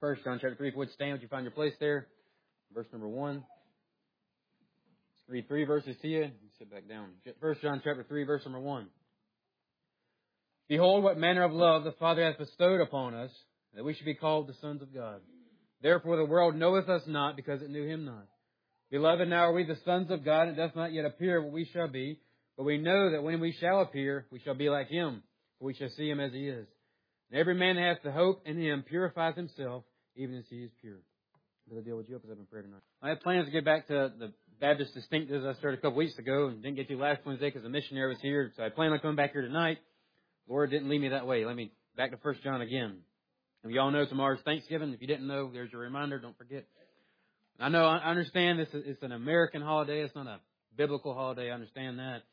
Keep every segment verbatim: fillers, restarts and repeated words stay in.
First John chapter three. If you would stand, would you find your place there? Verse number one. Let's read three verses to you. Sit back down. First John chapter three, verse number one. Behold, what manner of love the Father hath bestowed upon us, that we should be called the sons of God. Therefore the world knoweth us not, because it knew him not. Beloved, now are we the sons of God, and it doth not yet appear what we shall be. But we know that when we shall appear, we shall be like him, for we shall see him as he is. And every man that hath the hope in him purifies himself, even as he is pure. Brother Deal, would you open us up in prayer tonight? I had plans to get back to the Baptist Distinctives I started a couple weeks ago, and didn't get to last Wednesday because the missionary was here. So I planned on coming back here tonight. Lord didn't lead me that way. Let me back to First John again. And you all know tomorrow's Thanksgiving. If you didn't know, there's your reminder. Don't forget. I know, I understand this is it's an American holiday. It's not a biblical holiday. I understand that.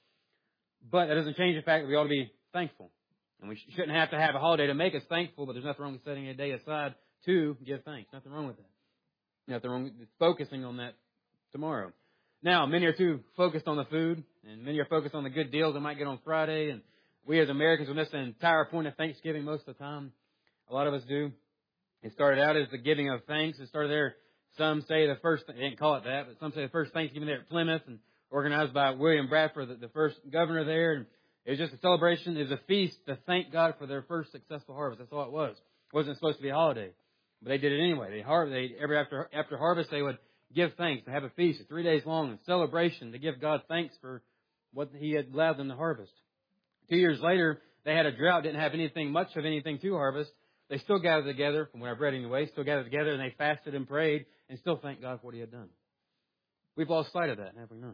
But that doesn't change the fact that we ought to be thankful. And we shouldn't have to have a holiday to make us thankful, but there's nothing wrong with setting a day aside to give thanks. Nothing wrong with that. Nothing wrong with focusing on that tomorrow. Now, many are too focused on the food, and many are focused on the good deals they might get on Friday, and we as Americans will miss the entire point of Thanksgiving most of the time. A lot of us do. It started out as the giving of thanks. It started there. Some say the first, they didn't call it that, but some say the first Thanksgiving there at Plymouth, and organized by William Bradford, the, the first governor there. And it was just a celebration. It was a feast to thank God for their first successful harvest. That's all it was. It wasn't supposed to be a holiday, but they did it anyway. They har- they every after after harvest they would give thanks. They have a feast, three days long, a celebration to give God thanks for what He had allowed them to harvest. Two years later, they had a drought, didn't have anything much of anything to harvest. They still gathered together, from what I've read anyway, still gathered together, and they fasted and prayed, and still thanked God for what He had done. We've lost sight of that, have we not?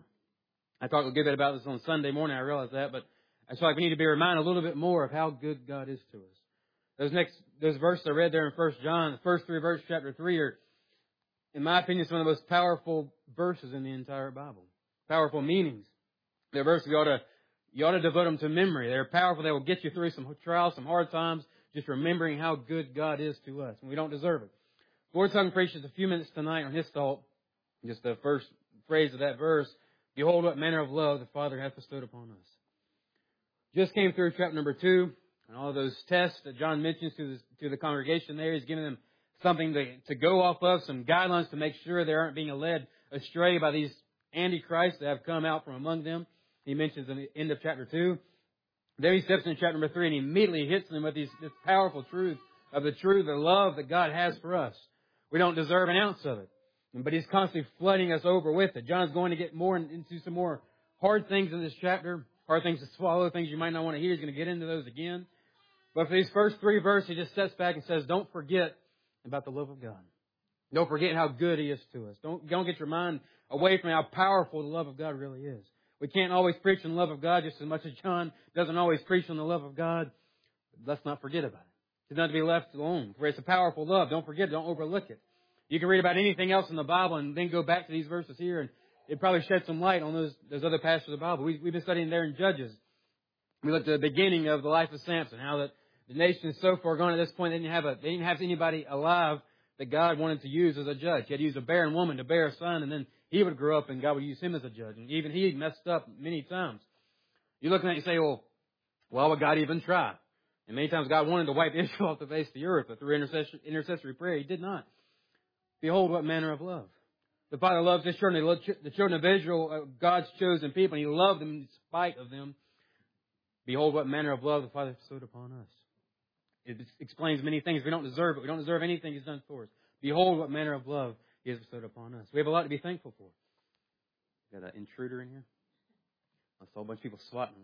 I talked a good bit about this on Sunday morning, I realize that, but I feel like we need to be reminded a little bit more of how good God is to us. Those next, those verses I read there in First John, the first three verses, chapter three, are, in my opinion, some of the most powerful verses in the entire Bible. Powerful meanings. They're verses you ought to, you ought to devote them to memory. They're powerful. They will get you through some trials, some hard times, just remembering how good God is to us, and we don't deserve it. The Lord's talking to preach just a few minutes tonight on His thought, just the first phrase of that verse. Behold, what manner of love the Father hath bestowed upon us. Just came through chapter number two, and all those tests that John mentions to the, to the congregation there. He's giving them something to, to go off of, some guidelines to make sure they aren't being led astray by these antichrists that have come out from among them. He mentions in the end of chapter two. Then he steps into chapter number three, and he immediately hits them with these, this powerful truth of the truth, the love that God has for us. We don't deserve an ounce of it. But He's constantly flooding us over with it. John's going to get more into some more hard things in this chapter, hard things to swallow, things you might not want to hear. He's going to get into those again. But for these first three verses, He just steps back and says, don't forget about the love of God. Don't forget how good He is to us. Don't, don't get your mind away from how powerful the love of God really is. We can't always preach on the love of God just as much as John doesn't always preach on the love of God. Let's not forget about it. It's not to be left alone. For it's a powerful love. Don't forget it. Don't overlook it. You can read about anything else in the Bible and then go back to these verses here, and it probably shed some light on those those other passages of the Bible. We, we've been studying there in Judges. We looked at the beginning of the life of Samson, how that the nation is so far gone at this point they didn't have a they didn't have anybody alive that God wanted to use as a judge. He had to use a barren woman to bear a son, and then he would grow up and God would use him as a judge. And even he messed up many times. You look at it and say, well, why would God even try? And many times God wanted to wipe Israel off the face of the earth, but through intercessory, intercessory prayer, He did not. Behold, what manner of love. The Father loves His children. He loved the children of Israel, God's chosen people, and He loved them in spite of them. Behold, what manner of love the Father bestowed upon us. It explains many things. We don't deserve it. We don't deserve anything He's done for us. Behold, what manner of love He has bestowed upon us. We have a lot to be thankful for. Got an intruder in here? I saw a bunch of people swatting.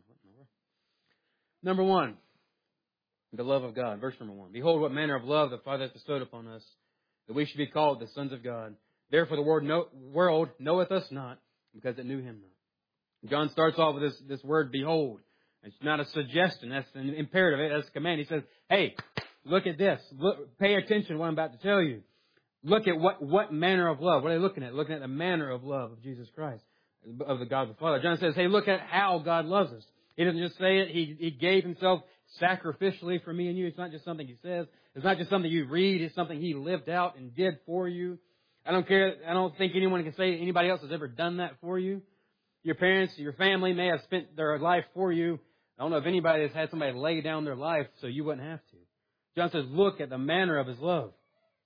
Number one, the love of God. Verse number one. Behold, what manner of love the Father hath bestowed upon us, that we should be called the sons of God. Therefore the world, know, world knoweth us not, because it knew Him not. John starts off with this, this word, behold. It's not a suggestion. That's an imperative. That's a command. He says, hey, look at this. Look, pay attention to what I'm about to tell you. Look at what, what manner of love. What are they looking at? Looking at the manner of love of Jesus Christ, of the God the Father. John says, hey, look at how God loves us. He doesn't just say it. He, he gave Himself sacrificially for me and you. It's not just something He says. It's not just something you read. It's something He lived out and did for you. I don't care. I don't think anyone can say anybody else has ever done that for you. Your parents, your family may have spent their life for you. I don't know if anybody has had somebody lay down their life so you wouldn't have to. John says, look at the manner of His love.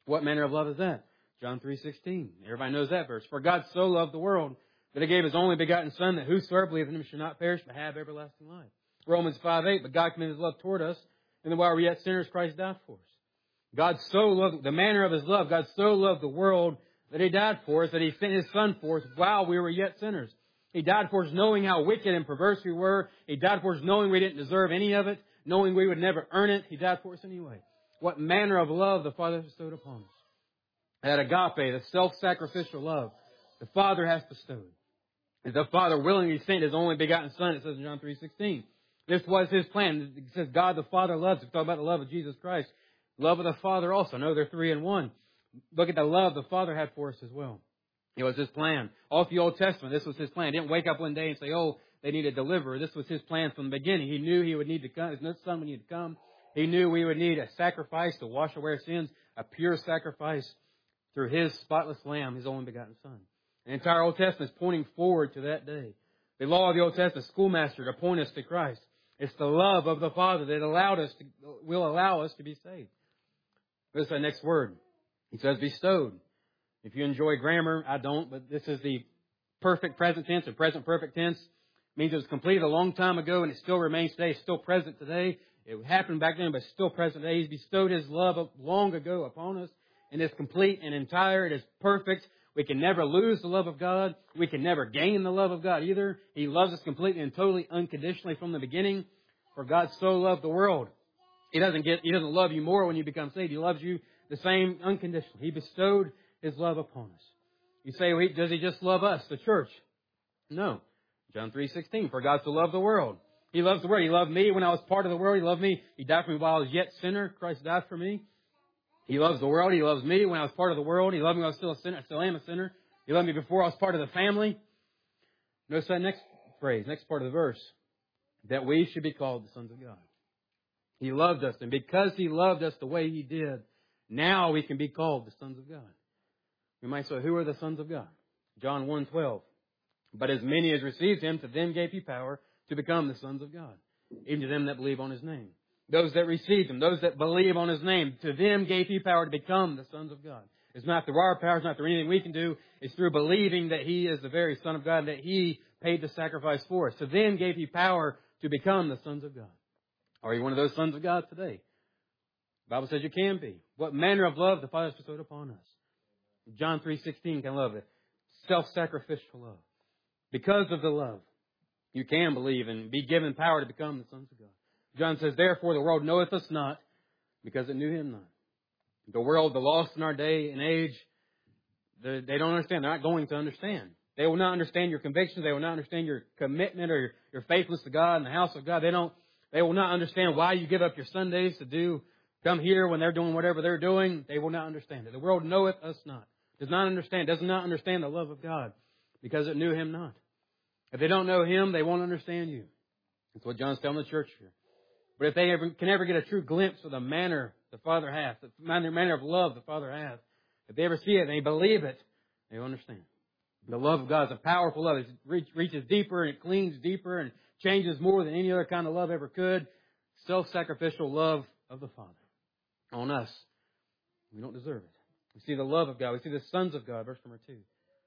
What manner of love is that? John three sixteen. Everybody knows that verse. For God so loved the world that He gave His only begotten Son, that whosoever believeth in Him should not perish but have everlasting life. Romans five eight. But God commended His love toward us, and that while we were yet sinners, Christ died for us. God so loved, the manner of His love, God so loved the world that He died for us, that He sent His Son for us while we were yet sinners. He died for us knowing how wicked and perverse we were. He died for us knowing we didn't deserve any of it, knowing we would never earn it. He died for us anyway. What manner of love the Father has bestowed upon us. That agape, the self-sacrificial love, the Father has bestowed. The Father willingly sent His only begotten Son, it says in John three sixteen. This was His plan. It says God the Father loves. We talk about the love of Jesus Christ. Love of the Father also. No, they're three in one. Look at the love the Father had for us as well. It was His plan. All through the Old Testament, this was His plan. He didn't wake up one day and say, oh, they need a deliverer. This was His plan from the beginning. He knew He would need to come. His Son would need to come. He knew we would need a sacrifice to wash away our sins, a pure sacrifice through His spotless Lamb, His only begotten Son. The entire Old Testament is pointing forward to that day. The law of the Old Testament, schoolmaster to point us to Christ. It's the love of the Father that allowed us to, will allow us to be saved. This is the next word. He says bestowed. If you enjoy grammar, I don't, but this is the perfect present tense, or present perfect tense. It means it was completed a long time ago and it still remains today. It's still present today. It happened back then, but it's still present today. He's bestowed His love long ago upon us, and it's complete and entire. It is perfect. We can never lose the love of God. We can never gain the love of God either. He loves us completely and totally unconditionally from the beginning. For God so loved the world. He doesn't get, He doesn't love you more when you become saved. He loves you the same unconditionally. He bestowed His love upon us. You say, well, does He just love us, the church? No. John three sixteen. For God so loved the world. He loves the world. He loved me when I was part of the world. He loved me. He died for me while I was yet sinner. Christ died for me. He loves the world. He loves me when I was part of the world. He loved me when I was still a sinner. I still am a sinner. He loved me before I was part of the family. Notice that next phrase, next part of the verse. That we should be called the sons of God. He loved us. And because He loved us the way He did, now we can be called the sons of God. We might say, who are the sons of God? John one twelve. But as many as received Him, to them gave He power to become the sons of God, even to them that believe on His name. Those that received Him, those that believe on His name, to them gave He power to become the sons of God. It's not through our power, it's not through anything we can do. It's through believing that He is the very Son of God, that He paid the sacrifice for us. To them gave He power to become the sons of God. Are you one of those sons of God today? The Bible says you can be. What manner of love the Father has bestowed upon us. John three sixteen can love it. Self-sacrificial love. Because of the love, you can believe and be given power to become the sons of God. John says, therefore the world knoweth us not, because it knew Him not. The world, the lost in our day and age, they don't understand. They're not going to understand. They will not understand your convictions. They will not understand your commitment or your, your faithfulness to God and the house of God. They don't. They will not understand why you give up your Sundays to do come here when they're doing whatever they're doing. They will not understand it. The world knoweth us not. Does not understand. Does not understand the love of God because it knew Him not. If they don't know Him, they won't understand you. That's what John's telling the church here. But if they ever, can ever get a true glimpse of the manner the Father has, the manner, manner of love the Father has, if they ever see it and they believe it, they will understand. The love of God is a powerful love. It reach, reaches deeper and it cleans deeper and changes more than any other kind of love ever could. Self-sacrificial love of the Father on us. We don't deserve it. We see the love of God. We see the sons of God. Verse number two.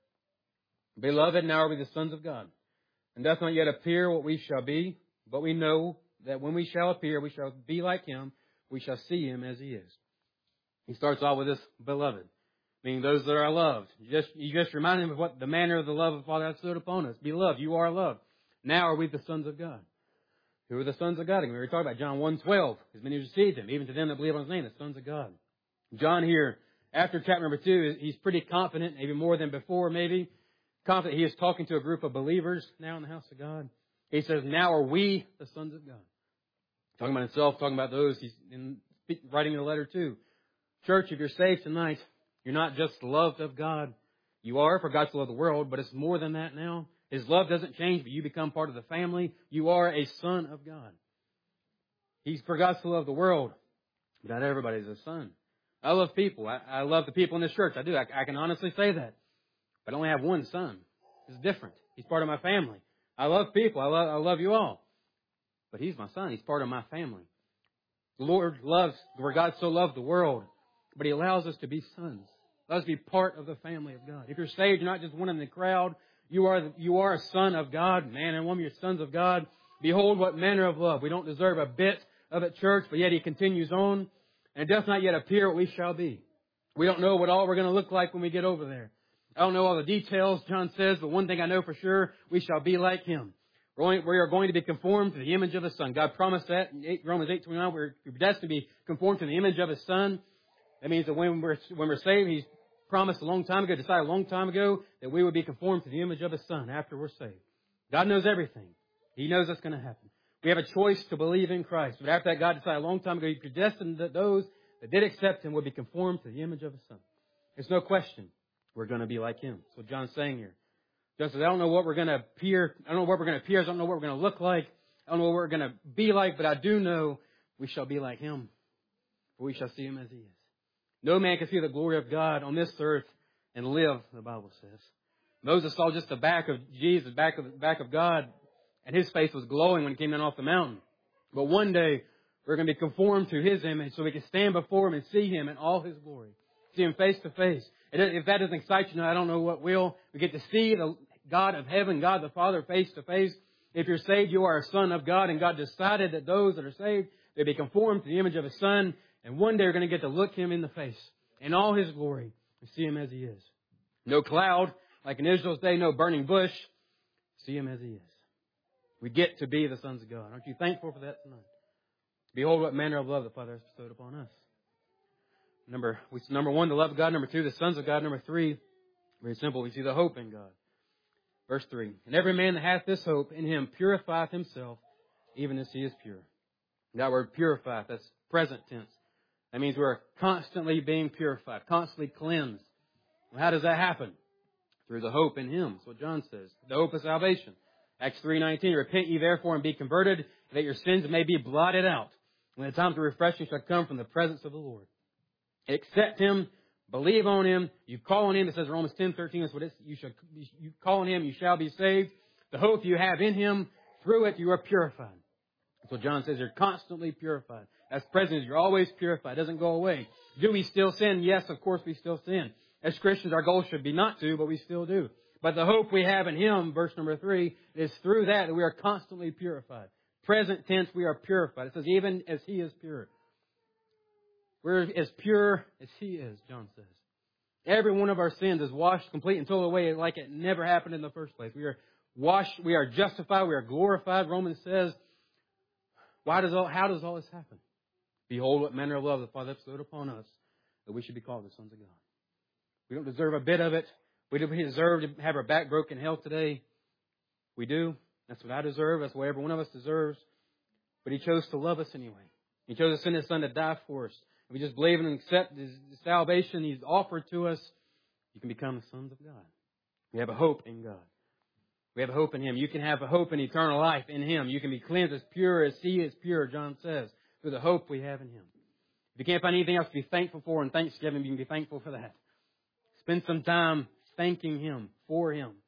Beloved, now are we the sons of God. And doth not yet appear what we shall be, but we know that when we shall appear, we shall be like Him. We shall see Him as He is. He starts off with this, beloved, meaning those that are loved. You just, you just remind Him of what the manner of the love of the Father has stood upon us. Beloved, you are loved. Now are we the sons of God. Who are the sons of God? And we were talking about John one twelve. As many as received Him, even to them that believe on His name, the sons of God. John here, after chapter number two, he's pretty confident, even more than before maybe. Confident he is talking to a group of believers now in the house of God. He says, now are we the sons of God. Talking about himself, talking about those he's in, writing a letter to. Church, if you're saved tonight, you're not just loved of God. You are, for God so loved the world, but it's more than that now. His love doesn't change, but you become part of the family. You are a son of God. He's for God so loved the world, but not everybody's a son. I love people. I, I love the people in this church. I do. I, I can honestly say that. But I only have one son. It's different. He's part of my family. I love people. I love, I love you all. But He's my son. He's part of my family. The Lord loves, where God so loved the world, but He allows us to be sons. Let us be part of the family of God. If you're saved, you're not just one in the crowd. You are, you are a son of God. Man and woman, you're sons of God. Behold, what manner of love. We don't deserve a bit of it, church, but yet He continues on. And it does not yet appear what we shall be. We don't know what all we're going to look like when we get over there. I don't know all the details, John says, but one thing I know for sure, we shall be like Him. We are going to be conformed to the image of His Son. God promised that in Romans eight twenty-nine. We're destined to be conformed to the image of His Son. That means that when we're, when we're saved, He's promised a long time ago, decided a long time ago, that we would be conformed to the image of His Son after we're saved. God knows everything. He knows that's going to happen. We have a choice to believe in Christ. But after that, God decided a long time ago, He predestined that those that did accept Him would be conformed to the image of His Son. There's no question we're going to be like Him. That's what John's saying here. John says, I don't know what we're going to appear. I don't know what we're going to appear. I don't know what we're going to look like. I don't know what we're going to be like, but I do know we shall be like Him. For we shall see Him as He is. No man can see the glory of God on this earth and live, the Bible says. Moses saw just the back of Jesus, back of the back of God, and his face was glowing when he came down off the mountain. But one day, we're going to be conformed to His image so we can stand before Him and see Him in all His glory. See Him face to face. And if that doesn't excite you, I don't know what will. We get to see the God of heaven, God the Father, face to face. If you're saved, you are a son of God, and God decided that those that are saved, they be conformed to the image of His Son, and one day we're going to get to look Him in the face in all His glory and see Him as He is. No cloud, like in Israel's day, no burning bush. See Him as He is. We get to be the sons of God. Aren't you thankful for that tonight? Behold, what manner of love the Father has bestowed upon us. Number, we see number one, the love of God. Number two, the sons of God. Number three, very simple, we see the hope in God. Verse three, and every man that hath this hope in Him purifieth himself, even as He is pure. That word purifieth, that's present tense. That means we're constantly being purified, constantly cleansed. Well, how does that happen? Through the hope in Him. That's what John says. The hope of salvation. Acts three nineteen, repent ye therefore and be converted, that your sins may be blotted out, when the time of refreshing shall come from the presence of the Lord. Accept Him, believe on Him, you call on Him. It says in Romans ten thirteen, that's what it's, you shall, you call on Him, you shall be saved. The hope you have in Him, through it you are purified. That's what John says, you're constantly purified. As present, you're always purified. It doesn't go away. Do we still sin? Yes, of course we still sin. As Christians, our goal should be not to, but we still do. But the hope we have in Him, verse number three, is through that that we are constantly purified. Present tense, we are purified. It says, even as He is pure. We're as pure as He is, John says. Every one of our sins is washed complete and totally away like it never happened in the first place. We are washed, we are justified, we are glorified. Romans says, why does all, how does all this happen? Behold, what manner of love the Father bestowed upon us, that we should be called the sons of God. We don't deserve a bit of it. We don't deserve to have our back broken in hell today. We do. That's what I deserve. That's what every one of us deserves. But He chose to love us anyway. He chose to send His Son to die for us. If we just believe and accept His salvation He's offered to us, you can become the sons of God. We have a hope in God. We have a hope in Him. You can have a hope in eternal life in Him. You can be cleansed as pure as He is pure, John says, through the hope we have in Him. If you can't find anything else to be thankful for in Thanksgiving, you can be thankful for that. Spend some time thanking Him, for Him,